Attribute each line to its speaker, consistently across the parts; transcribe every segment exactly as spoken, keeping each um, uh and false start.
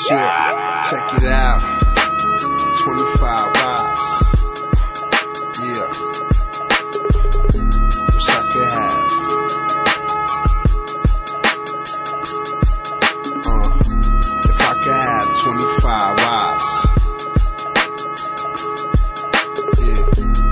Speaker 1: Yeah, check it out. twenty-five wives. Yeah. Wish I could have. Uh, if I could have twenty-five wives. Yeah.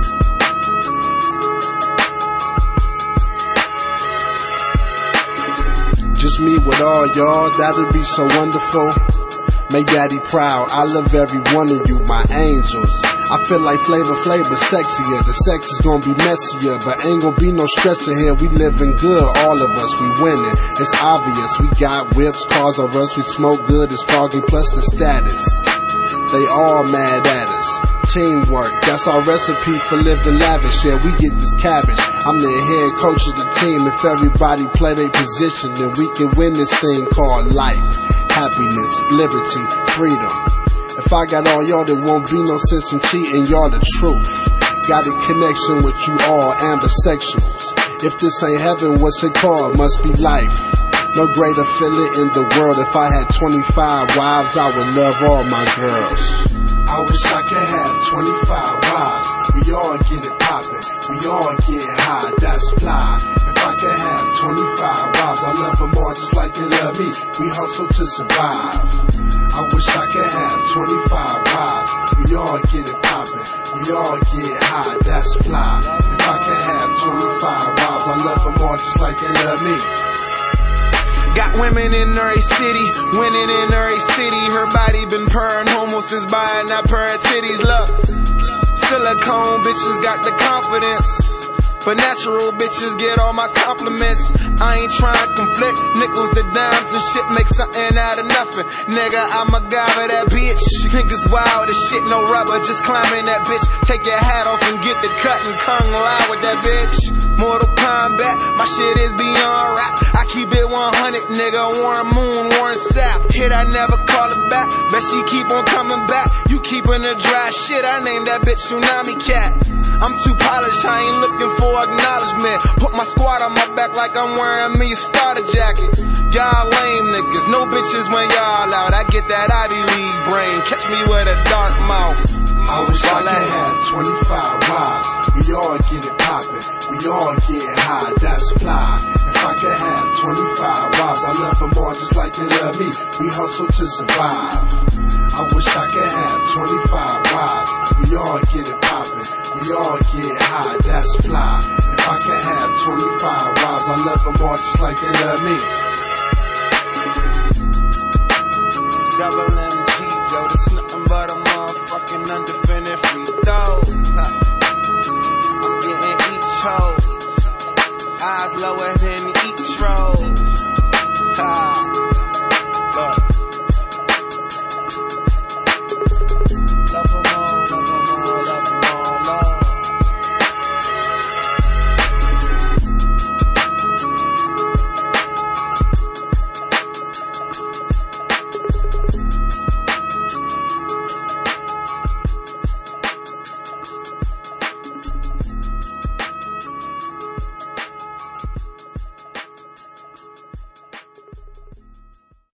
Speaker 1: Just me with all y'all, that'd be so wonderful. Make daddy proud, I love every one of you, my angels. I feel like Flavor Flav, but sexier. The sex is gonna be messier, but ain't gonna be no stress in here. We living good, all of us, we winning. It's obvious, we got whips, cars of us, we smoke good, it's foggy, plus the status. They all mad at us. Teamwork, that's our recipe for living lavish. Yeah, we get this cabbage. I'm the head coach of the team. If everybody play their position, then we can win this thing called life. Happiness, liberty, freedom. If I got all y'all, there won't be no sense in cheating. Y'all the truth. Got a connection with you all ambisexuals. If this ain't heaven, what's it called? Must be life. No greater feeling in the world. If I had twenty-five wives, I would love all my girls. I wish I could have twenty-five wives. We all get it poppin', we all get high, that's fly. If I could have twenty-five wives, I love them all just like they love me. We hustle to survive. I wish I could have twenty-five wives. We all get it poppin', we all get high, that's fly. If I could have twenty-five wives, I love them all just like they love me.
Speaker 2: Got women in every city, winning in every city. Her body been purring homo since buying that pair of titties. Look, silicone bitches got the confidence, but natural bitches get all my compliments. I ain't trying to conflict, nickels to dimes and shit, make something out of nothing. Nigga, I'm a guy with that bitch. Niggas wild as shit, no rubber, just climbing that bitch. Take your hat off and get the cut and Kung Lao with that bitch. Mortal Kombat, my shit is beyond rap. I keep it one hundred, nigga, Warren Moon, Warren Sapp. Hit, I never call it back, bet she keep on coming back. You keeping her dry shit, I named that bitch Tsunami Cat. I'm too polished, I ain't looking for acknowledgement. Put my squad on my back like I'm wearing me a starter jacket. Y'all lame niggas, no bitches when y'all out. I get that Ivy League brain, catch me with a dark mouth.
Speaker 1: I wish I could have twenty-five wives. We all get it poppin', we all get high, that's fly. If I could have twenty-five wives, I love them all just like they love me. We hustle to survive. I wish I could have twenty-five wives. We all get it poppin', we all get high, that's fly. If I could have twenty-five wives, I love them all just like they love me.
Speaker 2: Double